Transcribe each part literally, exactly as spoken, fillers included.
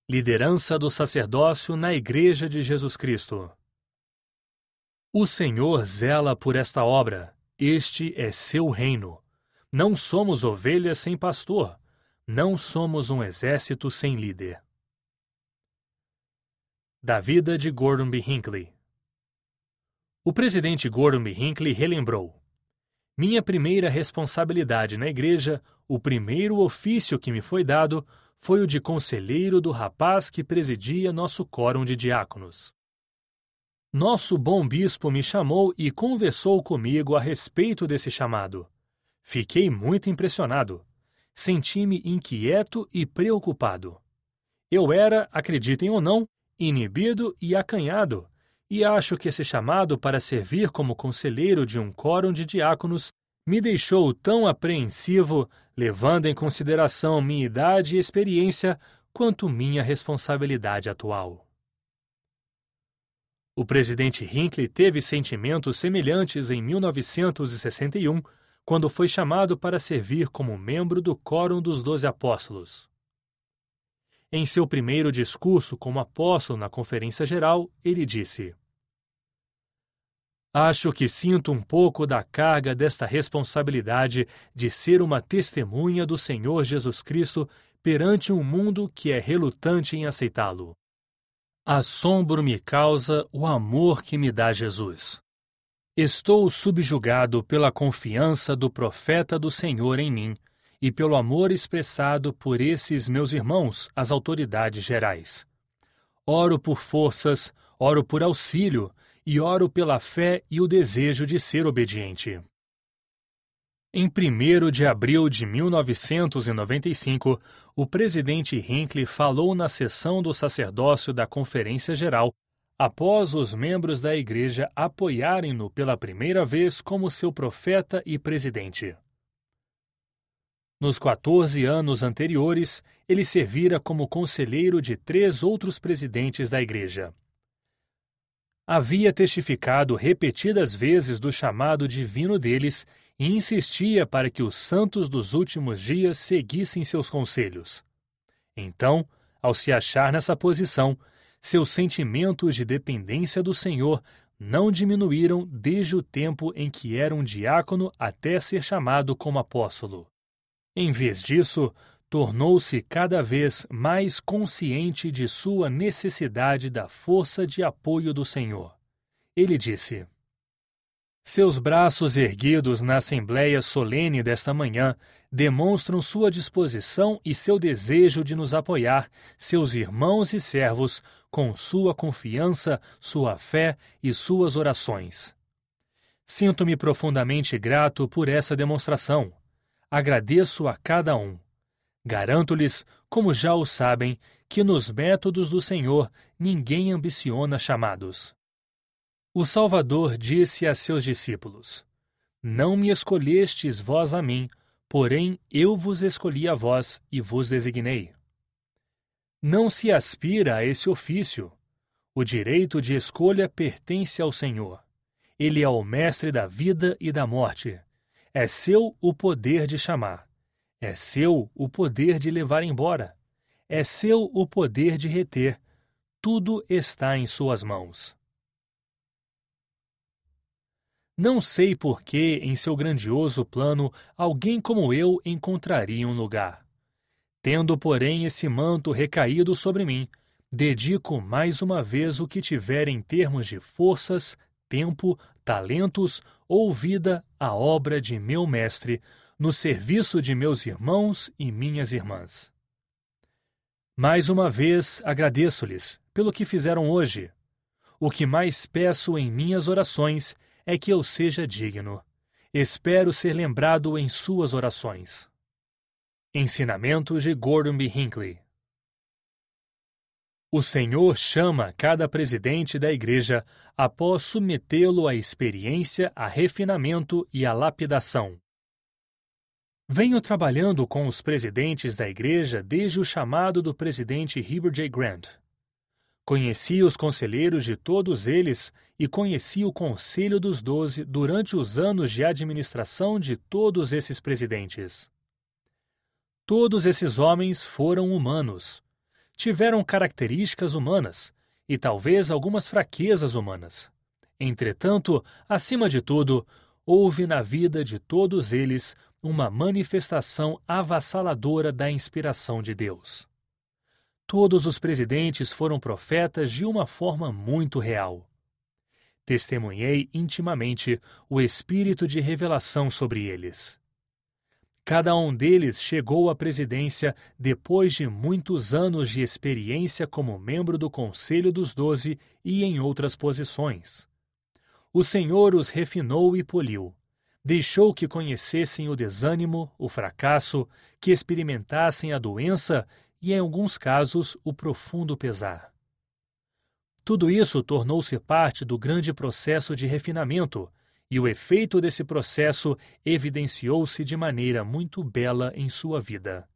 Liderança do sacerdócio na Igreja de Jesus Cristo. O Senhor zela por esta obra, este é seu reino. Não somos ovelhas sem pastor, não somos um exército sem líder. Da vida de Gordon B. Hinckley. O presidente Gordon B. Hinckley relembrou: minha primeira responsabilidade na igreja, o primeiro ofício que me foi dado, foi o de conselheiro do rapaz que presidia nosso quórum de diáconos. Nosso bom bispo me chamou e conversou comigo a respeito desse chamado. Fiquei muito impressionado. Senti-me inquieto e preocupado. Eu era, acreditem ou não, inibido e acanhado, e acho que esse chamado para servir como conselheiro de um quórum de diáconos me deixou tão apreensivo, levando em consideração minha idade e experiência, quanto minha responsabilidade atual. O presidente Hinckley teve sentimentos semelhantes em mil novecentos e sessenta e um, quando foi chamado para servir como membro do Quórum dos Doze Apóstolos. Em seu primeiro discurso como apóstolo na Conferência Geral, ele disse: acho que sinto um pouco da carga desta responsabilidade de ser uma testemunha do Senhor Jesus Cristo perante um mundo que é relutante em aceitá-lo. Assombro me causa o amor que me dá Jesus. Estou subjugado pela confiança do profeta do Senhor em mim e pelo amor expressado por esses meus irmãos, as autoridades gerais. Oro por forças, oro por auxílio, e oro pela fé e o desejo de ser obediente. Em primeiro de abril de mil novecentos e noventa e cinco, o presidente Hinckley falou na sessão do sacerdócio da Conferência Geral, após os membros da igreja apoiarem-no pela primeira vez como seu profeta e presidente. Nos quatorze anos anteriores, ele servira como conselheiro de três outros presidentes da igreja. Havia testificado repetidas vezes do chamado divino deles e insistia para que os santos dos últimos dias seguissem seus conselhos. Então, ao se achar nessa posição, seus sentimentos de dependência do Senhor não diminuíram desde o tempo em que era um diácono até ser chamado como apóstolo. Em vez disso, tornou-se cada vez mais consciente de sua necessidade da força de apoio do Senhor. Ele disse: seus braços erguidos na assembleia solene desta manhã demonstram sua disposição e seu desejo de nos apoiar, seus irmãos e servos, com sua confiança, sua fé e suas orações. Sinto-me profundamente grato por essa demonstração. Agradeço a cada um. Garanto-lhes, como já o sabem, que nos métodos do Senhor ninguém ambiciona chamados. O Salvador disse a seus discípulos: não me escolhestes vós a mim, porém eu vos escolhi a vós e vos designei. Não se aspira a esse ofício. O direito de escolha pertence ao Senhor. Ele é o mestre da vida e da morte. É seu o poder de chamar. É seu o poder de levar embora. É seu o poder de reter. Tudo está em suas mãos. Não sei por que, em seu grandioso plano, alguém como eu encontraria um lugar. Tendo, porém, esse manto recaído sobre mim, dedico mais uma vez o que tiver em termos de forças, tempo, talentos ou vida à obra de meu mestre, no serviço de meus irmãos e minhas irmãs. Mais uma vez agradeço-lhes pelo que fizeram hoje. O que mais peço em minhas orações é que eu seja digno. Espero ser lembrado em suas orações. Ensinamentos de Gordon B. Hinckley. O Senhor chama cada presidente da igreja após submetê-lo à experiência, a refinamento e à lapidação. Venho trabalhando com os presidentes da igreja desde o chamado do presidente Heber J. Grant. Conheci os conselheiros de todos eles e conheci o conselho dos doze durante os anos de administração de todos esses presidentes. Todos esses homens foram humanos. Tiveram características humanas e talvez algumas fraquezas humanas. Entretanto, acima de tudo, houve na vida de todos eles uma manifestação avassaladora da inspiração de Deus. Todos os presidentes foram profetas de uma forma muito real. Testemunhei intimamente o espírito de revelação sobre eles. Cada um deles chegou à presidência depois de muitos anos de experiência como membro do Conselho dos Doze e em outras posições. O Senhor os refinou e poliu. Deixou que conhecessem o desânimo, o fracasso, que experimentassem a doença e, em alguns casos, o profundo pesar. Tudo isso tornou-se parte do grande processo de refinamento, e o efeito desse processo evidenciou-se de maneira muito bela em sua vida.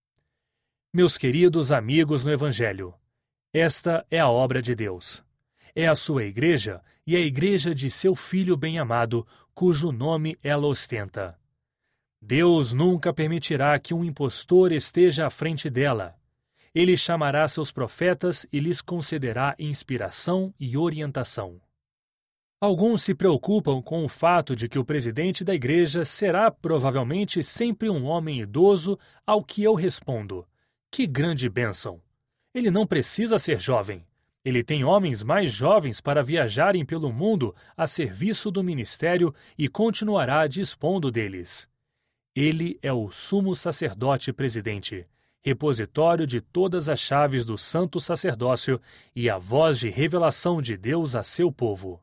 Meus queridos amigos no Evangelho, esta é a obra de Deus. É a sua igreja e a igreja de seu Filho bem-amado, cujo nome ela ostenta. Deus nunca permitirá que um impostor esteja à frente dela. Ele chamará seus profetas e lhes concederá inspiração e orientação. Alguns se preocupam com o fato de que o presidente da igreja será provavelmente sempre um homem idoso, ao que eu respondo: que grande bênção! Ele não precisa ser jovem. Ele tem homens mais jovens para viajarem pelo mundo a serviço do ministério e continuará dispondo deles. Ele é o sumo sacerdote presidente, repositório de todas as chaves do santo sacerdócio e a voz de revelação de Deus a seu povo.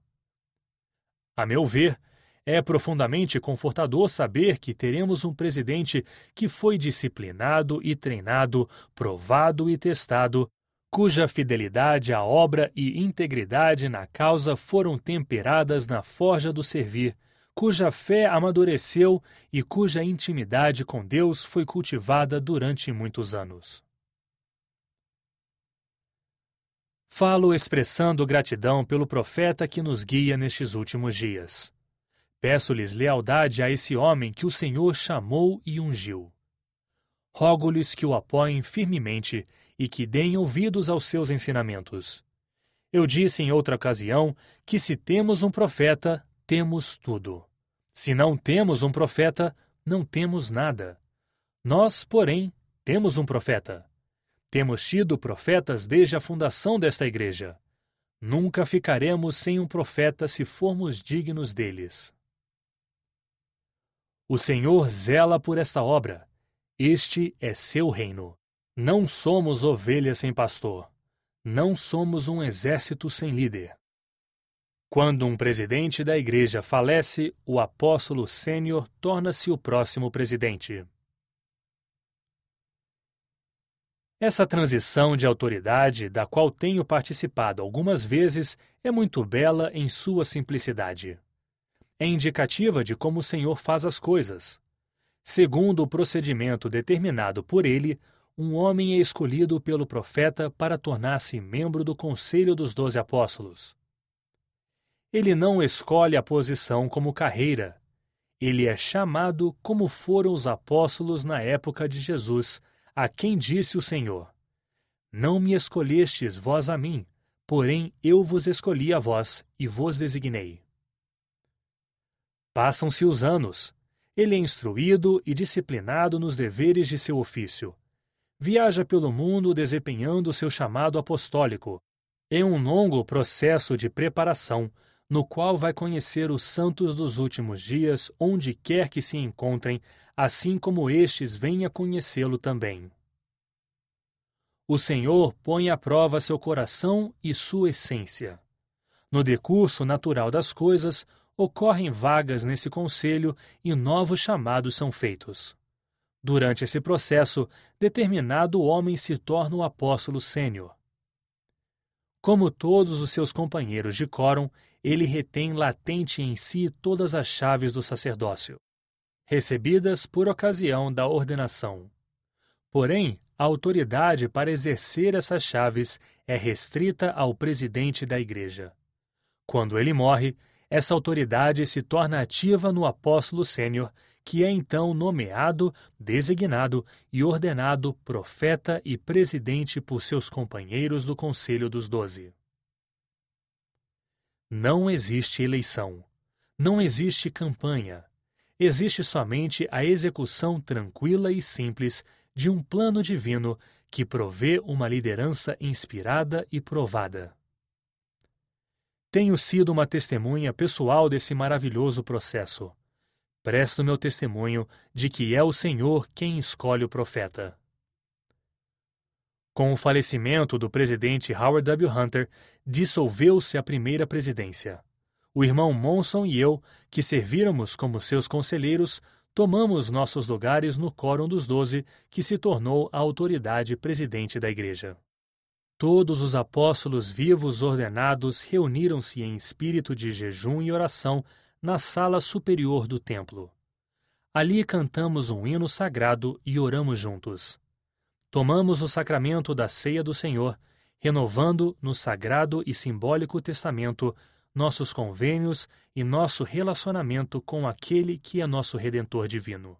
A meu ver, é profundamente confortador saber que teremos um presidente que foi disciplinado e treinado, provado e testado, cuja fidelidade à obra e integridade na causa foram temperadas na forja do servir, cuja fé amadureceu e cuja intimidade com Deus foi cultivada durante muitos anos. Falo expressando gratidão pelo profeta que nos guia nestes últimos dias. Peço-lhes lealdade a esse homem que o Senhor chamou e ungiu. Rogo-lhes que o apoiem firmemente e que deem ouvidos aos seus ensinamentos. Eu disse em outra ocasião que se temos um profeta, temos tudo. Se não temos um profeta, não temos nada. Nós, porém, temos um profeta. Temos tido profetas desde a fundação desta igreja. Nunca ficaremos sem um profeta se formos dignos deles. O Senhor zela por esta obra. Este é seu reino. Não somos ovelhas sem pastor. Não somos um exército sem líder. Quando um presidente da igreja falece, o apóstolo sênior torna-se o próximo presidente. Essa transição de autoridade, da qual tenho participado algumas vezes, é muito bela em sua simplicidade. É indicativa de como o Senhor faz as coisas. Segundo o procedimento determinado por ele, um homem é escolhido pelo profeta para tornar-se membro do Conselho dos Doze Apóstolos. Ele não escolhe a posição como carreira. Ele é chamado como foram os apóstolos na época de Jesus, a quem disse o Senhor: Não me escolhestes vós a mim, porém eu vos escolhi a vós e vos designei. Passam-se os anos. Ele é instruído e disciplinado nos deveres de seu ofício. Viaja pelo mundo desempenhando seu chamado apostólico. É um longo processo de preparação, no qual vai conhecer os santos dos últimos dias onde quer que se encontrem, assim como estes venham a conhecê-lo também. O Senhor põe à prova seu coração e sua essência. No decurso natural das coisas, ocorrem vagas nesse conselho e novos chamados são feitos. Durante esse processo, determinado homem se torna o apóstolo sênior. Como todos os seus companheiros de quórum, ele retém latente em si todas as chaves do sacerdócio, recebidas por ocasião da ordenação. Porém, a autoridade para exercer essas chaves é restrita ao presidente da igreja. Quando ele morre, Essa autoridade se torna ativa no apóstolo sênior, que é então nomeado, designado e ordenado profeta e presidente por seus companheiros do Conselho dos Doze. Não existe eleição. Não existe campanha. Existe somente a execução tranquila e simples de um plano divino que provê uma liderança inspirada e provada. Tenho sido uma testemunha pessoal desse maravilhoso processo. Presto meu testemunho de que é o Senhor quem escolhe o profeta. Com o falecimento do presidente Howard W. Hunter, dissolveu-se a primeira presidência. O irmão Monson e eu, que servíramos como seus conselheiros, tomamos nossos lugares no Quórum dos Doze, que se tornou a autoridade presidente da Igreja. Todos os apóstolos vivos ordenados reuniram-se em espírito de jejum e oração na sala superior do templo. Ali cantamos um hino sagrado e oramos juntos. Tomamos o sacramento da ceia do Senhor, renovando no sagrado e simbólico testamento nossos convênios e nosso relacionamento com aquele que é nosso Redentor divino.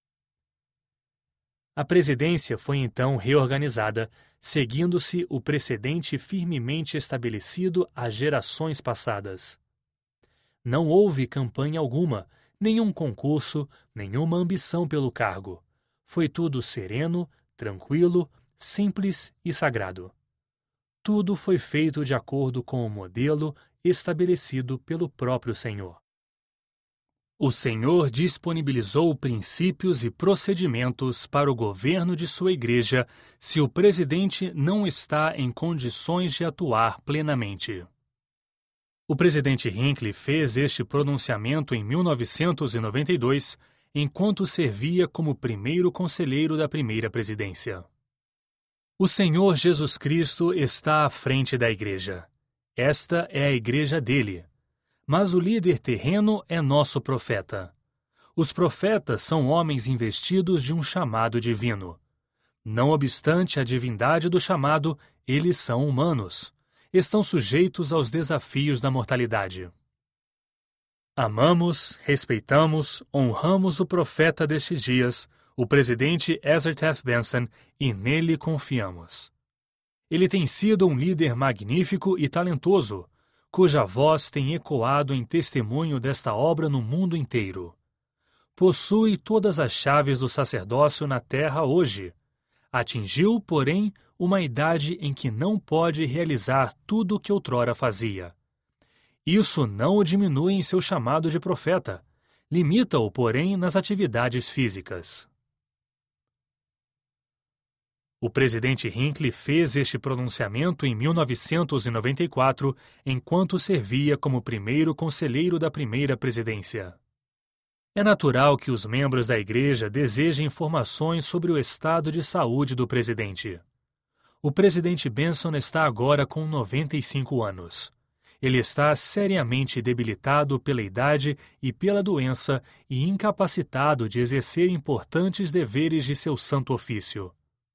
A presidência foi então reorganizada, seguindo-se o precedente firmemente estabelecido às gerações passadas. Não houve campanha alguma, nenhum concurso, nenhuma ambição pelo cargo. Foi tudo sereno, tranquilo, simples e sagrado. Tudo foi feito de acordo com o modelo estabelecido pelo próprio Senhor. O Senhor disponibilizou princípios e procedimentos para o governo de sua Igreja se o presidente não está em condições de atuar plenamente. O presidente Hinckley fez este pronunciamento em mil novecentos e noventa e dois, enquanto servia como primeiro conselheiro da primeira presidência. O Senhor Jesus Cristo está à frente da Igreja. Esta é a Igreja dele. Mas o líder terreno é nosso profeta. Os profetas são homens investidos de um chamado divino. Não obstante a divindade do chamado, eles são humanos. Estão sujeitos aos desafios da mortalidade. Amamos, respeitamos, honramos o profeta destes dias, o presidente Ezra Taft Benson, e nele confiamos. Ele tem sido um líder magnífico e talentoso, cuja voz tem ecoado em testemunho desta obra no mundo inteiro. Possui todas as chaves do sacerdócio na terra hoje. Atingiu, porém, uma idade em que não pode realizar tudo o que outrora fazia. Isso não o diminui em seu chamado de profeta. Limita-o, porém, nas atividades físicas. O presidente Hinckley fez este pronunciamento em mil novecentos e noventa e quatro, enquanto servia como primeiro conselheiro da primeira presidência. É natural que os membros da Igreja desejem informações sobre o estado de saúde do presidente. O presidente Benson está agora com noventa e cinco anos. Ele está seriamente debilitado pela idade e pela doença e incapacitado de exercer importantes deveres de seu santo ofício.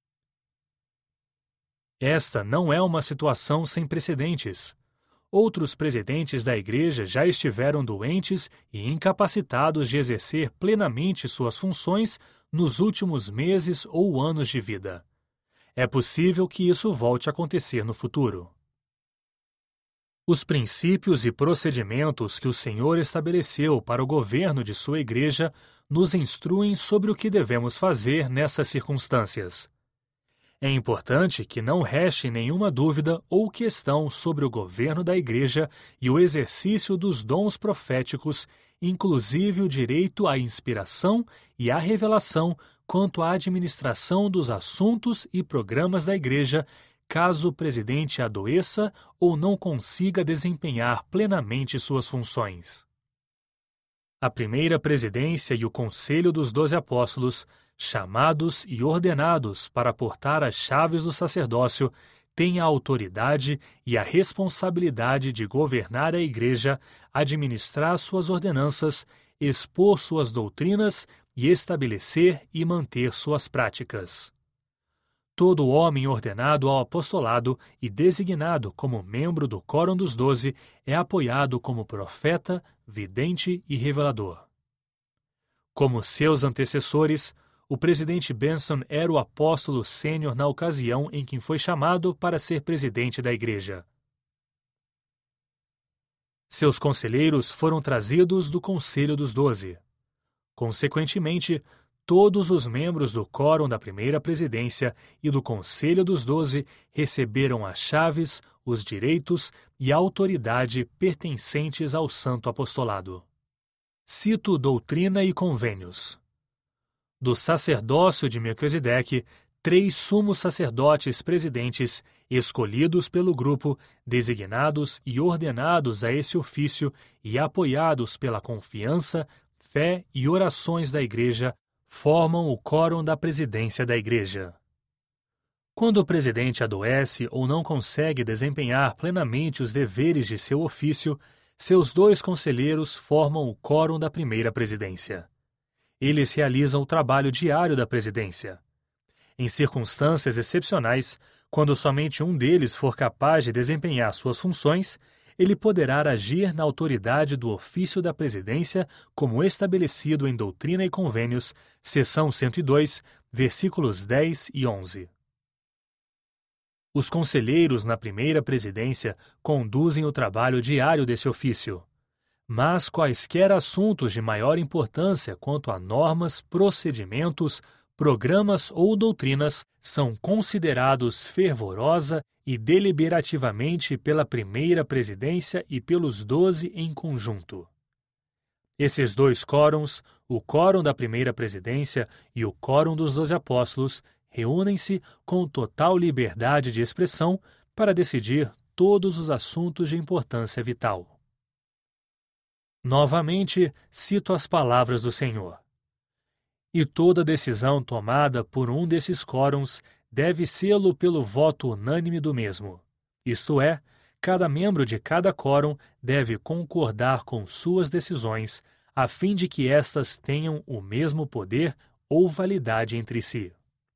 Esta não é uma situação sem precedentes. Outros presidentes da Igreja já estiveram doentes e incapacitados de exercer plenamente suas funções nos últimos meses ou anos de vida. É possível que isso volte a acontecer no futuro. Os princípios e procedimentos que o Senhor estabeleceu para o governo de sua Igreja nos instruem sobre o que devemos fazer nessas circunstâncias. É importante que não reste nenhuma dúvida ou questão sobre o governo da Igreja e o exercício dos dons proféticos, inclusive o direito à inspiração e à revelação quanto à administração dos assuntos e programas da Igreja, caso o presidente adoeça ou não consiga desempenhar plenamente suas funções. A primeira presidência e o Conselho dos Doze Apóstolos, chamados e ordenados para portar as chaves do sacerdócio, têm a autoridade e a responsabilidade de governar a Igreja, administrar suas ordenanças, expor suas doutrinas e estabelecer e manter suas práticas. Todo homem ordenado ao apostolado e designado como membro do Quórum dos Doze é apoiado como profeta, vidente e revelador. Como seus antecessores, o presidente Benson era o apóstolo sênior na ocasião em que foi chamado para ser presidente da Igreja. Seus conselheiros foram trazidos do Conselho dos Doze. Consequentemente, todos os membros do Quórum da Primeira Presidência e do Conselho dos Doze receberam as chaves, os direitos e a autoridade pertencentes ao Santo Apostolado. Cito Doutrina e Convênios. Do sacerdócio de Melquisedeque, três sumos sacerdotes presidentes, escolhidos pelo grupo, designados e ordenados a esse ofício e apoiados pela confiança, fé e orações da Igreja, formam o Quórum da Presidência da Igreja. Quando o presidente adoece ou não consegue desempenhar plenamente os deveres de seu ofício, seus dois conselheiros formam o Quórum da Primeira Presidência. Eles realizam o trabalho diário da presidência. Em circunstâncias excepcionais, quando somente um deles for capaz de desempenhar suas funções, ele poderá agir na autoridade do ofício da presidência, como estabelecido em Doutrina e Convênios, seção cento e dois, versículos dez e onze. Os conselheiros na primeira presidência conduzem o trabalho diário desse ofício. Mas quaisquer assuntos de maior importância quanto a normas, procedimentos, programas ou doutrinas são considerados fervorosa e deliberativamente pela primeira presidência e pelos doze em conjunto. Esses dois quórums, o Quórum da Primeira Presidência e o Quórum dos Doze Apóstolos, reúnem-se com total liberdade de expressão para decidir todos os assuntos de importância vital. Novamente, cito as palavras do Senhor. E toda decisão tomada por um desses quórums deve sê-lo pelo voto unânime do mesmo. Isto é, cada membro de cada quórum deve concordar com suas decisões, a fim de que estas tenham o mesmo poder ou validade entre si.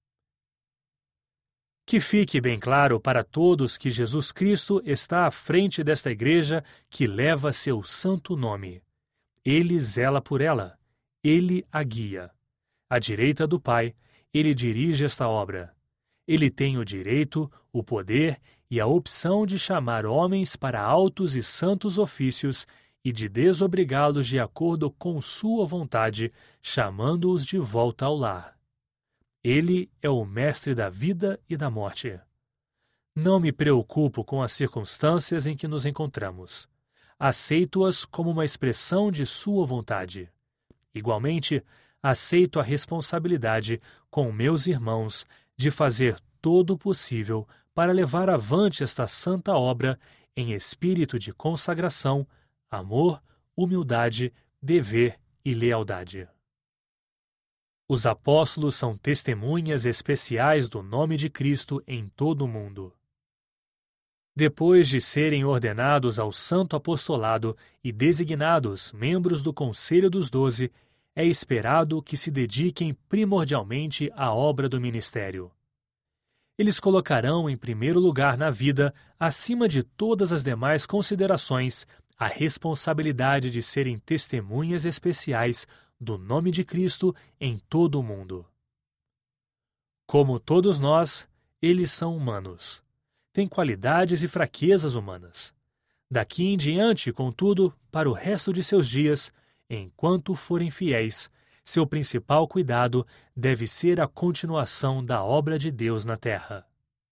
Que fique bem claro para todos que Jesus Cristo está à frente desta Igreja que leva seu santo nome. Ele zela por ela. Ele a guia. À direita do Pai, ele dirige esta obra. Ele tem o direito, o poder e a opção de chamar homens para altos e santos ofícios e de desobrigá-los de acordo com sua vontade, chamando-os de volta ao lar. Ele é o mestre da vida e da morte. Não me preocupo com as circunstâncias em que nos encontramos. Aceito-as como uma expressão de sua vontade. Igualmente, aceito a responsabilidade com meus irmãos de fazer todo o possível para levar avante esta santa obra em espírito de consagração, amor, humildade, dever e lealdade. Os apóstolos são testemunhas especiais do nome de Cristo em todo o mundo. Depois de serem ordenados ao santo apostolado e designados membros do Conselho dos Doze, é esperado que se dediquem primordialmente à obra do ministério. Eles colocarão em primeiro lugar na vida, acima de todas as demais considerações, a responsabilidade de serem testemunhas especiais do nome de Cristo em todo o mundo. Como todos nós, eles são humanos. Têm qualidades e fraquezas humanas. Daqui em diante, contudo, para o resto de seus dias, enquanto forem fiéis, seu principal cuidado deve ser a continuação da obra de Deus na terra.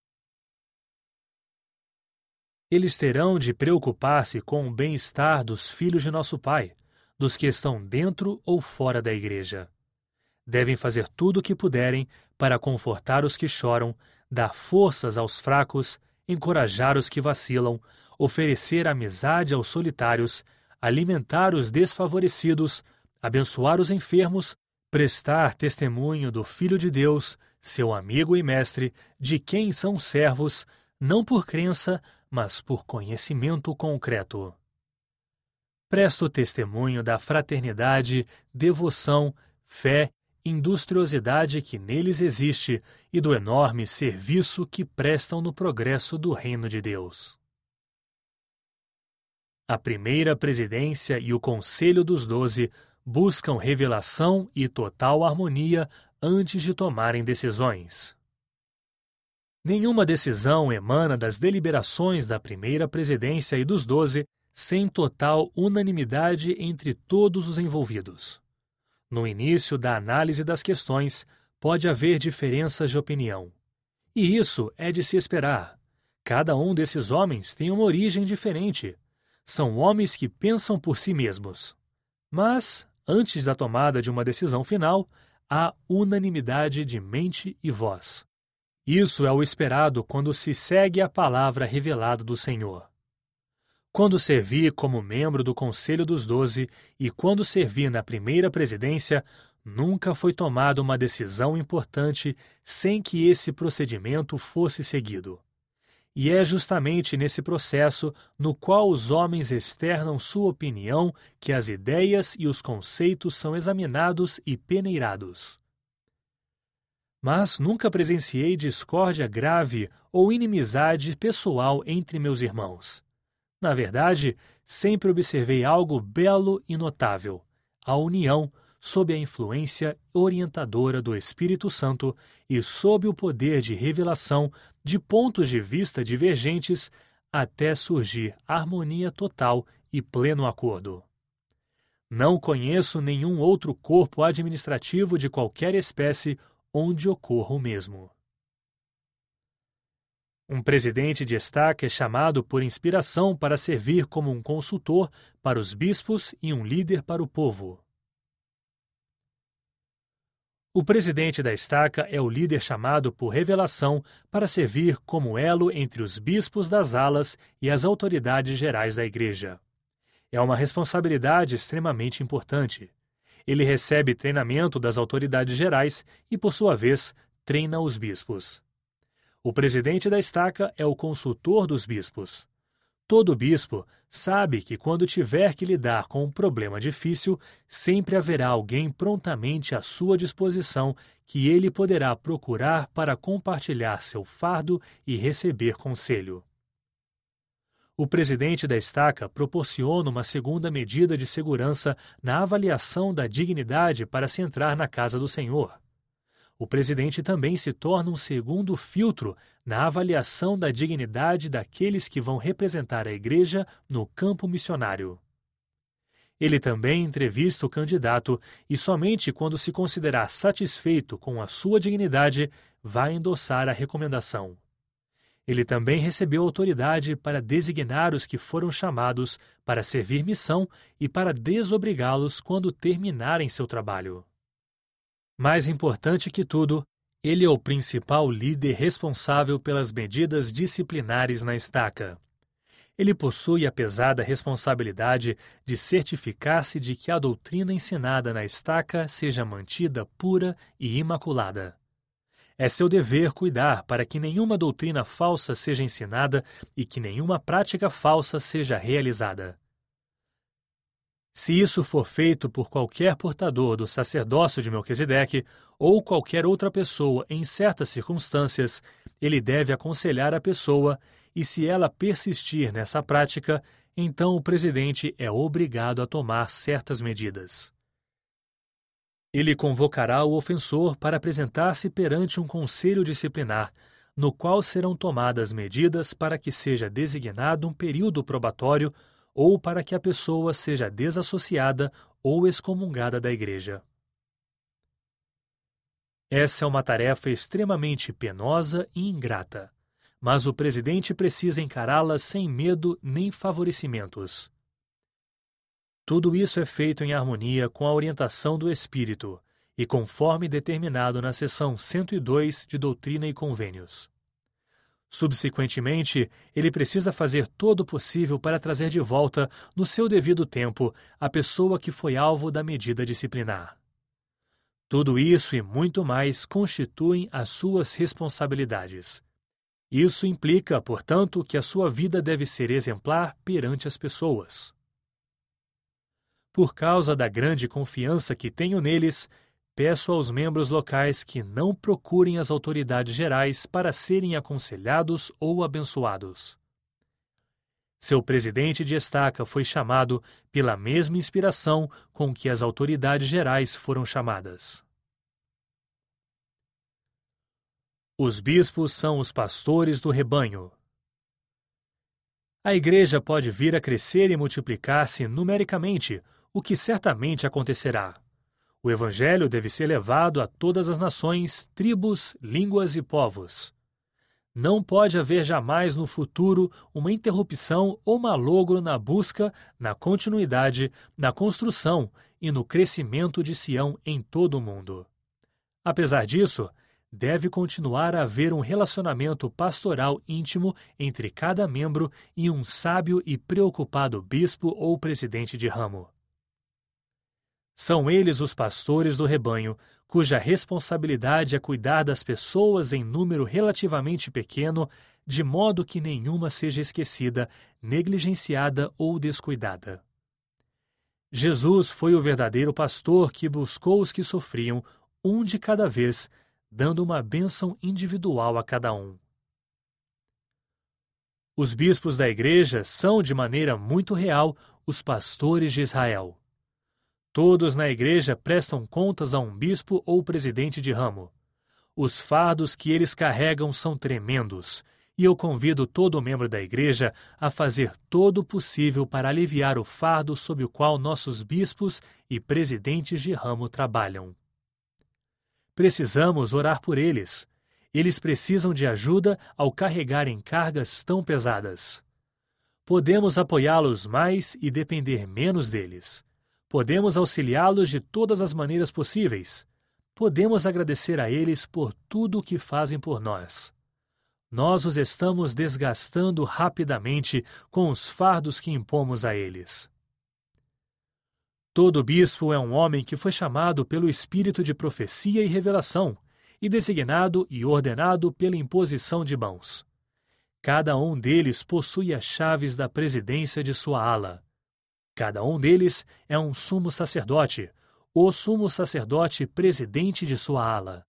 Eles terão de preocupar-se com o bem-estar dos filhos de nosso Pai, dos que estão dentro ou fora da Igreja. Devem fazer tudo o que puderem para confortar os que choram, dar forças aos fracos, encorajar os que vacilam, oferecer amizade aos solitários, alimentar os desfavorecidos, abençoar os enfermos, prestar testemunho do Filho de Deus, seu amigo e mestre, de quem são servos, não por crença, mas por conhecimento concreto. Presto testemunho da fraternidade, devoção, fé industriosidade que neles existe e do enorme serviço que prestam no progresso do reino de Deus. A primeira presidência e o Conselho dos Doze buscam revelação e total harmonia antes de tomarem decisões. Nenhuma decisão emana das deliberações da primeira presidência e dos doze sem total unanimidade entre todos os envolvidos. No início da análise das questões, pode haver diferenças de opinião. E isso é de se esperar. Cada um desses homens tem uma origem diferente. São homens que pensam por si mesmos. Mas, antes da tomada de uma decisão final, há unanimidade de mente e voz. Isso é o esperado quando se segue a palavra revelada do Senhor. Quando servi como membro do Conselho dos Doze e quando servi na primeira presidência, nunca foi tomada uma decisão importante sem que esse procedimento fosse seguido. E é justamente nesse processo no qual os homens externam sua opinião que as ideias e os conceitos são examinados e peneirados. Mas nunca presenciei discórdia grave ou inimizade pessoal entre meus irmãos. Na verdade, sempre observei algo belo e notável: a união sob a influência orientadora do Espírito Santo e sob o poder de revelação de pontos de vista divergentes até surgir harmonia total e pleno acordo. Não conheço nenhum outro corpo administrativo de qualquer espécie onde ocorra o mesmo. Um presidente de estaca é chamado por inspiração para servir como um consultor para os bispos e um líder para o povo. O presidente da estaca é o líder chamado por revelação para servir como elo entre os bispos das alas e as autoridades gerais da igreja. É uma responsabilidade extremamente importante. Ele recebe treinamento das autoridades gerais e, por sua vez, treina os bispos. O presidente da estaca é o consultor dos bispos. Todo bispo sabe que quando tiver que lidar com um problema difícil, sempre haverá alguém prontamente à sua disposição que ele poderá procurar para compartilhar seu fardo e receber conselho. O presidente da estaca proporciona uma segunda medida de segurança na avaliação da dignidade para se entrar na casa do Senhor. O presidente também se torna um segundo filtro na avaliação da dignidade daqueles que vão representar a igreja no campo missionário. Ele também entrevista o candidato e somente quando se considerar satisfeito com a sua dignidade vai endossar a recomendação. Ele também recebeu autoridade para designar os que foram chamados para servir missão e para desobrigá-los quando terminarem seu trabalho. Mais importante que tudo, ele é o principal líder responsável pelas medidas disciplinares na estaca. Ele possui a pesada responsabilidade de certificar-se de que a doutrina ensinada na estaca seja mantida pura e imaculada. É seu dever cuidar para que nenhuma doutrina falsa seja ensinada e que nenhuma prática falsa seja realizada. Se isso for feito por qualquer portador do sacerdócio de Melquisedeque ou qualquer outra pessoa em certas circunstâncias, ele deve aconselhar a pessoa e, se ela persistir nessa prática, então o presidente é obrigado a tomar certas medidas. Ele convocará o ofensor para apresentar-se perante um conselho disciplinar, no qual serão tomadas medidas para que seja designado um período probatório ou para que a pessoa seja desassociada ou excomungada da igreja. Essa é uma tarefa extremamente penosa e ingrata, mas o presidente precisa encará-la sem medo nem favorecimentos. Tudo isso é feito em harmonia com a orientação do Espírito e conforme determinado na seção cento e dois de Doutrina e Convênios. Subsequentemente, ele precisa fazer todo o possível para trazer de volta, no seu devido tempo, a pessoa que foi alvo da medida disciplinar. Tudo isso e muito mais constituem as suas responsabilidades. Isso implica, portanto, que a sua vida deve ser exemplar perante as pessoas. Por causa da grande confiança que tenho neles, peço aos membros locais que não procurem as autoridades gerais para serem aconselhados ou abençoados. Seu presidente de estaca foi chamado pela mesma inspiração com que as autoridades gerais foram chamadas. Os bispos são os pastores do rebanho. A igreja pode vir a crescer e multiplicar-se numericamente, o que certamente acontecerá. O evangelho deve ser levado a todas as nações, tribos, línguas e povos. Não pode haver jamais no futuro uma interrupção ou malogro na busca, na continuidade, na construção e no crescimento de Sião em todo o mundo. Apesar disso, deve continuar a haver um relacionamento pastoral íntimo entre cada membro e um sábio e preocupado bispo ou presidente de ramo. São eles os pastores do rebanho, cuja responsabilidade é cuidar das pessoas em número relativamente pequeno, de modo que nenhuma seja esquecida, negligenciada ou descuidada. Jesus foi o verdadeiro pastor que buscou os que sofriam, um de cada vez, dando uma bênção individual a cada um. Os bispos da igreja são, de maneira muito real, os pastores de Israel. Todos na igreja prestam contas a um bispo ou presidente de ramo. Os fardos que eles carregam são tremendos, e eu convido todo membro da igreja a fazer todo o possível para aliviar o fardo sob o qual nossos bispos e presidentes de ramo trabalham. Precisamos orar por eles. Eles precisam de ajuda ao carregarem cargas tão pesadas. Podemos apoiá-los mais e depender menos deles. Podemos auxiliá-los de todas as maneiras possíveis. Podemos agradecer a eles por tudo o que fazem por nós. Nós os estamos desgastando rapidamente com os fardos que impomos a eles. Todo bispo é um homem que foi chamado pelo espírito de profecia e revelação, e designado e ordenado pela imposição de mãos. Cada um deles possui as chaves da presidência de sua ala. Cada um deles é um sumo sacerdote, o sumo sacerdote presidente de sua ala.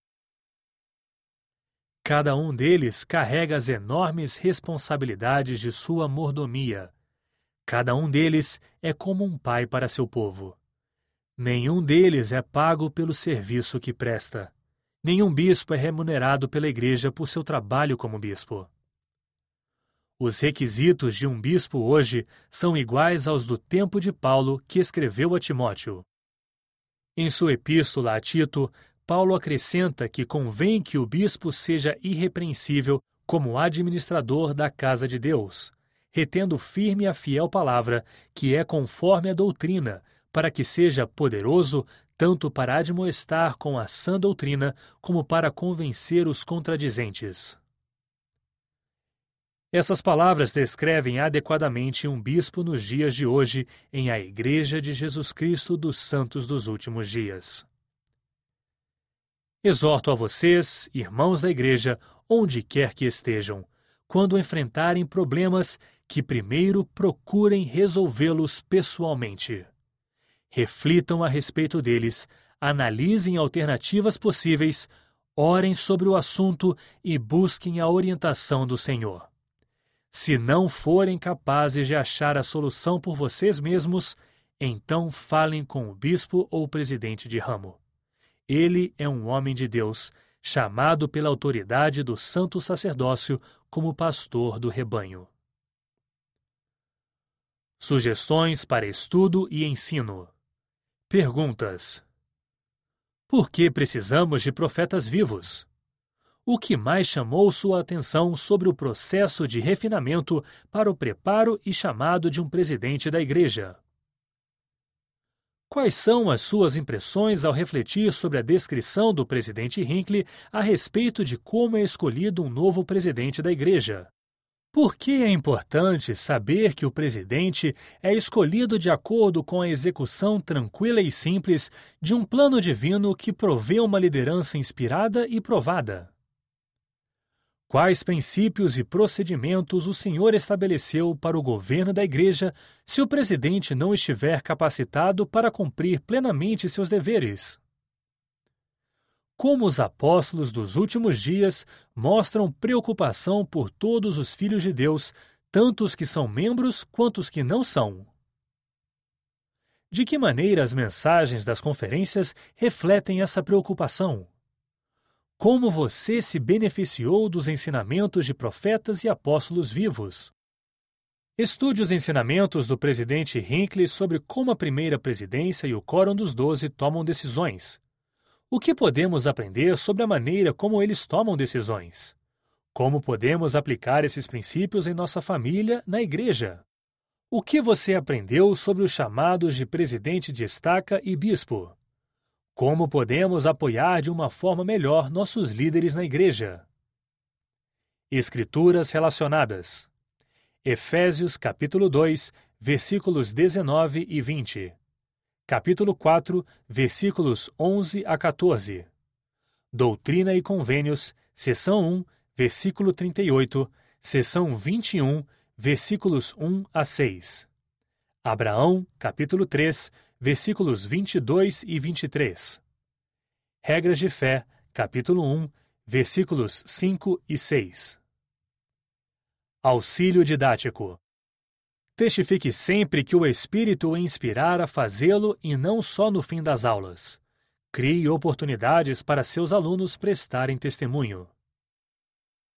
Cada um deles carrega as enormes responsabilidades de sua mordomia. Cada um deles é como um pai para seu povo. Nenhum deles é pago pelo serviço que presta. Nenhum bispo é remunerado pela igreja por seu trabalho como bispo. Os requisitos de um bispo hoje são iguais aos do tempo de Paulo, que escreveu a Timóteo. Em sua epístola a Tito, Paulo acrescenta que convém que o bispo seja irrepreensível como administrador da casa de Deus, retendo firme a fiel palavra, que é conforme a doutrina, para que seja poderoso tanto para admoestar com a sã doutrina, como para convencer os contradizentes. Essas palavras descrevem adequadamente um bispo nos dias de hoje em a Igreja de Jesus Cristo dos Santos dos Últimos Dias. Exorto a vocês, irmãos da Igreja, onde quer que estejam, quando enfrentarem problemas, que primeiro procurem resolvê-los pessoalmente. Reflitam a respeito deles, analisem alternativas possíveis, orem sobre o assunto e busquem a orientação do Senhor. Se não forem capazes de achar a solução por vocês mesmos, então falem com o bispo ou presidente de ramo. Ele é um homem de Deus, chamado pela autoridade do santo sacerdócio como pastor do rebanho. Sugestões para estudo e ensino. Perguntas. Por que precisamos de profetas vivos? O que mais chamou sua atenção sobre o processo de refinamento para o preparo e chamado de um presidente da Igreja? Quais são as suas impressões ao refletir sobre a descrição do presidente Hinckley a respeito de como é escolhido um novo presidente da Igreja? Por que é importante saber que o presidente é escolhido de acordo com a execução tranquila e simples de um plano divino que provê uma liderança inspirada e provada? Quais princípios e procedimentos o Senhor estabeleceu para o governo da Igreja se o presidente não estiver capacitado para cumprir plenamente seus deveres? como os apóstolos dos últimos dias mostram preocupação por todos os filhos de Deus, tanto os que são membros quanto os que não são. De que maneira as mensagens das conferências refletem essa preocupação? Como você se beneficiou dos ensinamentos de profetas e apóstolos vivos? Estude os ensinamentos do presidente Hinckley sobre como a primeira presidência e o Quórum dos Doze tomam decisões. O que podemos aprender sobre a maneira como eles tomam decisões? Como podemos aplicar esses princípios em nossa família, na igreja? O que você aprendeu sobre os chamados de presidente de estaca e bispo? Como podemos apoiar de uma forma melhor nossos líderes na igreja? Escrituras relacionadas. Efésios capítulo dois, versículos dezenove e vinte. Capítulo quatro, versículos onze a quatorze. Doutrina e Convênios, seção um, versículo trinta e oito, seção vinte e um, versículos um a seis. Abraão, capítulo três, versículos vinte e dois e vinte e três. Regras de Fé, capítulo um, versículos cinco e seis. Auxílio didático. Testifique sempre que o Espírito o inspirar a fazê-lo e não só no fim das aulas. Crie oportunidades para seus alunos prestarem testemunho.